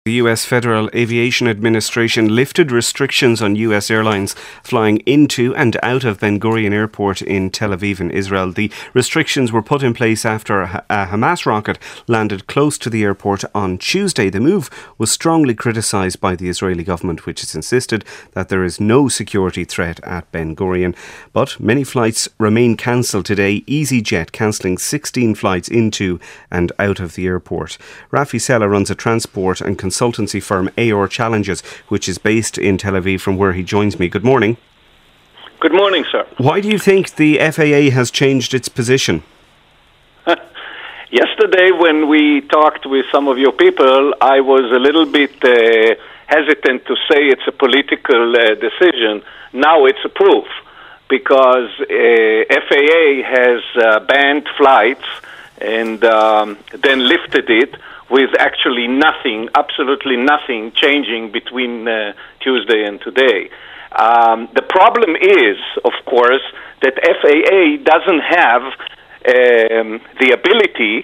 The U.S. Federal Aviation Administration lifted restrictions on U.S. airlines flying into and out of Ben Gurion Airport in Tel Aviv in Israel. The restrictions were put in place after a Hamas rocket landed close to the airport on Tuesday. The move was strongly criticised by the Israeli government, which has insisted that there is no security threat at Ben Gurion. But many flights remain cancelled today, EasyJet cancelling 16 flights into and out of the airport. Rafi Sella runs a transport and consultancy firm AOR Challenges, which is based in Tel Aviv, from where he joins me. Good morning. Good morning, sir. Why do you think the FAA has changed its position? Yesterday, when we talked with some of your people, I was a little bit hesitant to say it's a political decision. Now it's a proof, because FAA has banned flights and then lifted it, with actually nothing, absolutely nothing changing between Tuesday and today. The problem is, of course, that FAA doesn't have the ability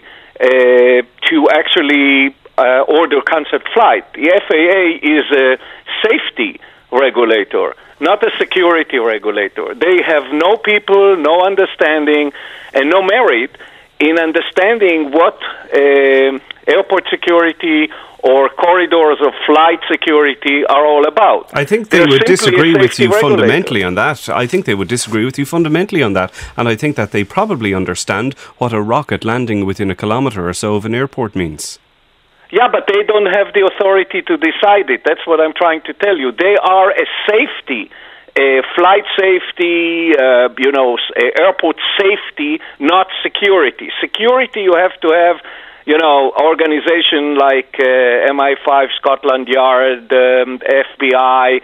to actually order concept flight. The FAA is a safety regulator, not a security regulator. They have no people, no understanding, and no merit in understanding what airport security or corridors of flight security are all about. I think they would disagree with you fundamentally on that. I think they would disagree with you fundamentally on that. And I think that they probably understand what a rocket landing within a kilometre or so of an airport means. Yeah, but they don't have the authority to decide it. That's what I'm trying to tell you. They are a safety, flight safety, airport safety, not security. Security, you have to have, organization like MI5, Scotland Yard, FBI,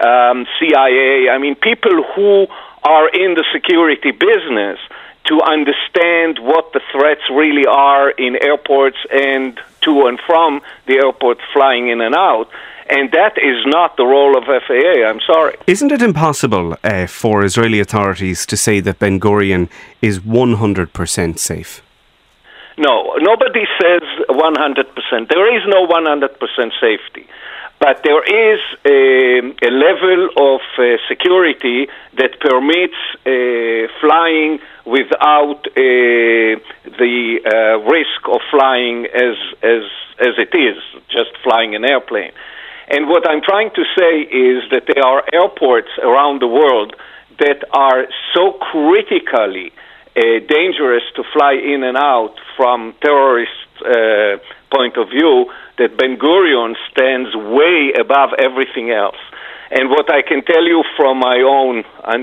CIA. I mean, people who are in the security business to understand what the threats really are in airports and to and from the airport, flying in and out. And that is not the role of FAA, I'm sorry. Isn't it impossible for Israeli authorities to say that Ben Gurion is 100% safe? No, nobody says 100%. There is no 100% safety. But there is a level of security that permits flying without the risk of flying as it is, just flying an airplane. And what I'm trying to say is that there are airports around the world that are so critically dangerous to fly in and out from terrorist point of view that Ben Gurion stands way above everything else. And what I can tell you from my own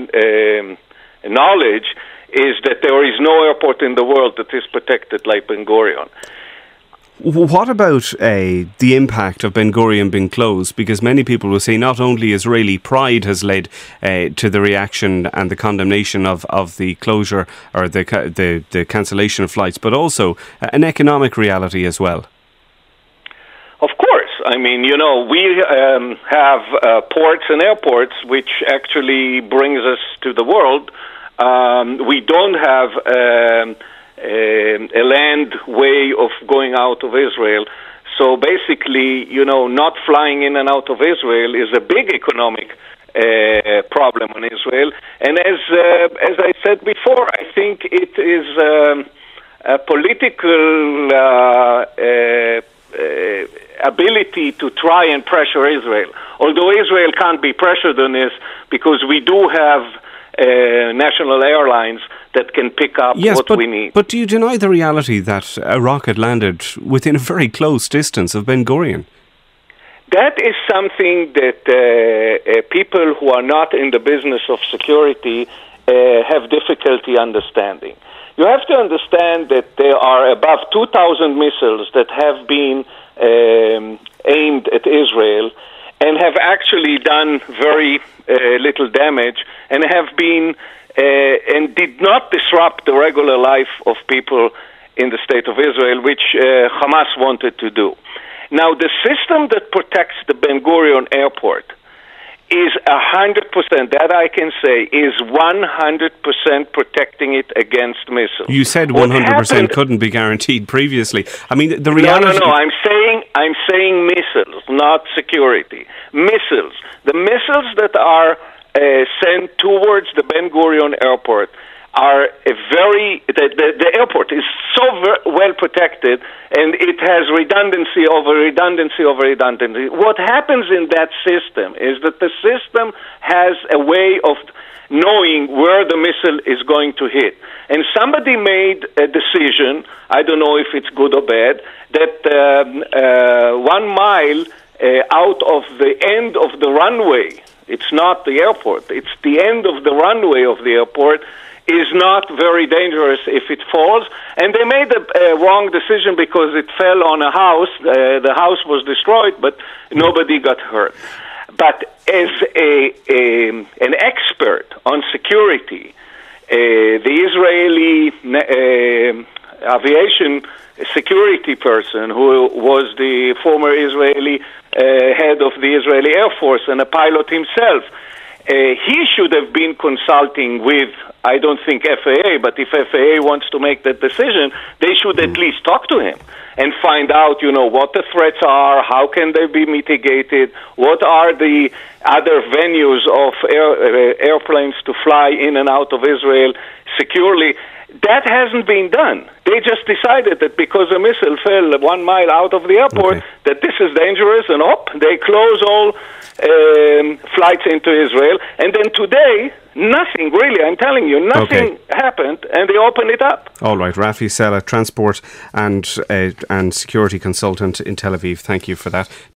knowledge is that there is no airport in the world that is protected like Ben Gurion. What about the impact of Ben Gurion being closed? Because many people will say not only Israeli pride has led to the reaction and the condemnation of the closure or the cancellation of flights, but also an economic reality as well. Of course. I mean, we have ports and airports, which actually brings us to the world. We don't have a land way of going out of Israel. So basically, not flying in and out of Israel is a big economic problem in Israel. And as I said before, I think it is a political ability to try and pressure Israel. Although Israel can't be pressured on this because we do have national airlines that can pick up what we need. But do you deny the reality that a rocket landed within a very close distance of Ben Gurion? That is something that people who are not in the business of security have difficulty understanding. You have to understand that there are above 2,000 missiles that have been aimed at Israel and have actually done very little damage and have been and did not disrupt the regular life of people in the state of Israel, which Hamas wanted to do. Now, the system that protects the Ben Gurion airport is 100%, that I can say, is 100% protecting it against missiles. You said 100% couldn't be guaranteed previously. I mean, the reality... No, I'm saying missiles, not security. Missiles. The missiles that are sent towards the Ben Gurion airport are the airport is so well protected, and it has redundancy over redundancy over redundancy. What happens in that system is that the system has a way of knowing where the missile is going to hit. And somebody made a decision, I don't know if it's good or bad, that 1 mile out of the end of the runway, it's not the airport, it's the end of the runway of the airport, is not very dangerous if it falls. And they made a wrong decision because it fell on a house. The house was destroyed, but nobody got hurt. But as an expert on security, the Israeli aviation security person, who was the former Israeli head of the Israeli Air Force and a pilot himself, he should have been consulting with, I don't think FAA, but if FAA wants to make that decision, they should at least talk to him and find out, what the threats are, how can they be mitigated, what are the other venues of airplanes to fly in and out of Israel securely. That hasn't been done. They just decided that because a missile fell 1 mile out of the airport, that this is dangerous, and they close all flights into Israel. And then today, nothing really, I'm telling you, nothing happened, and they opened it up. All right, Rafi Sella, transport and security consultant in Tel Aviv. Thank you for that.